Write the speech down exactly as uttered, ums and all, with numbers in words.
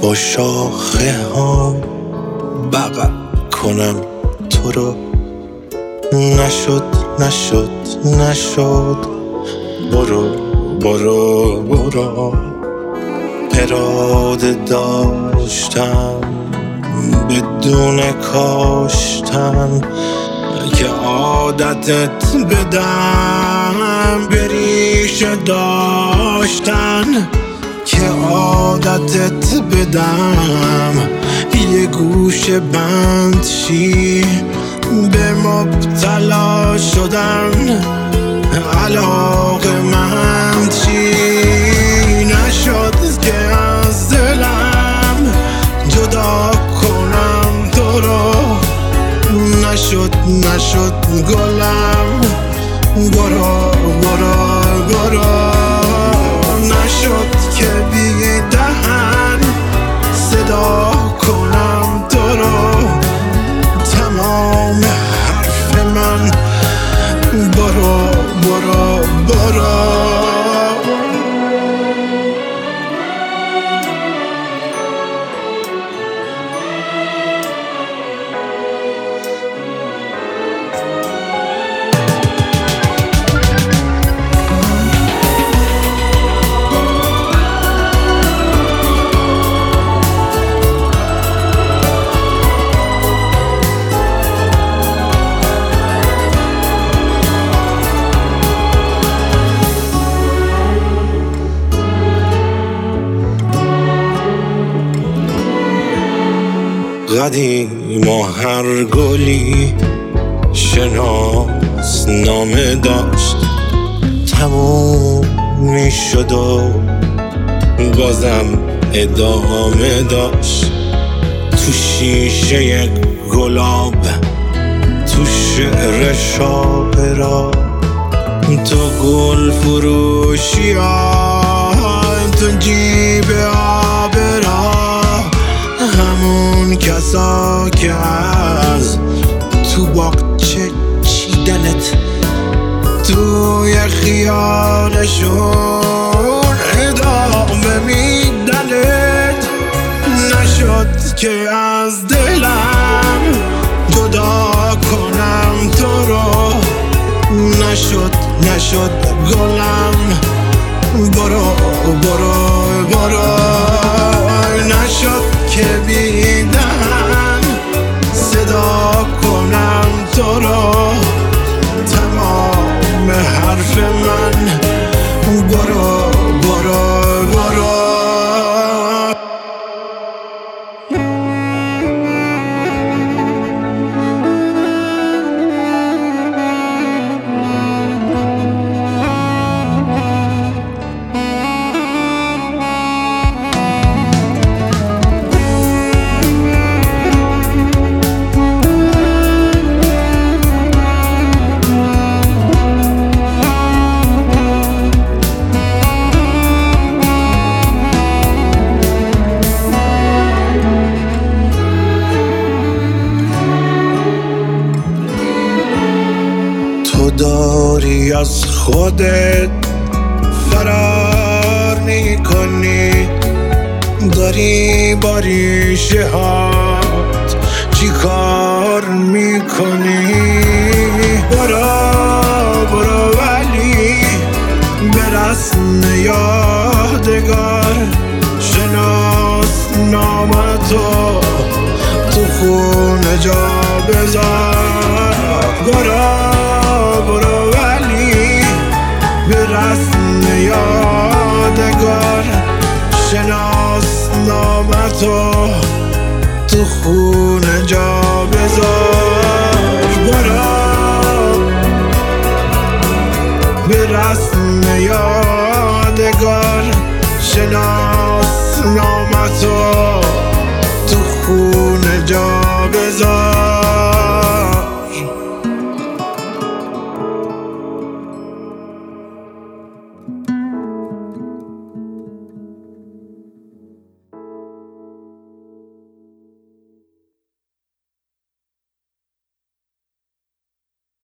با شاخه ها بغل کنم تو رو. نشد نشد نشد برو برو برو. اراده داشتم بدون کاشتن که عادتت بدم، بریشه داشتن که عادتت بدم. یه گوشه بند شی به مبتلا شدن، علاقه مند شی. نشد که از دلم جدا کنم تو رو. نشد نشد گلم برو برو برو. نشد که بی دهن صدا کنم تو رو. تمام حرف من برو برو برو. قدیم و هر گلی شناس نامه داشت، تموم می شد و بازم ادامه داشت. تو شیشه گلاب، تو شعر شاعرا، تو گل فروشی ها، تو جیب آبرا. همون کسا که از تو باغچه چیدنت توی خیالشون ادامه میدنت. نشد که از دلم جدا کنم تو رو. نشد نشد گلم برو برو برو. نشد که بی دهن صدا کنم تو رو. تمام حرف من برو برو برو. داری از خودت فرار میکنی، داری با ریشه هات چی کار میکنی. برو برو ولی به رسم یادگار شناس نامتو تو خونه جا بذار. برو برو ولی به رسم یادگار شناس نامتو تو خونه جا بذار. برو به رسم یادگار شناس نامتو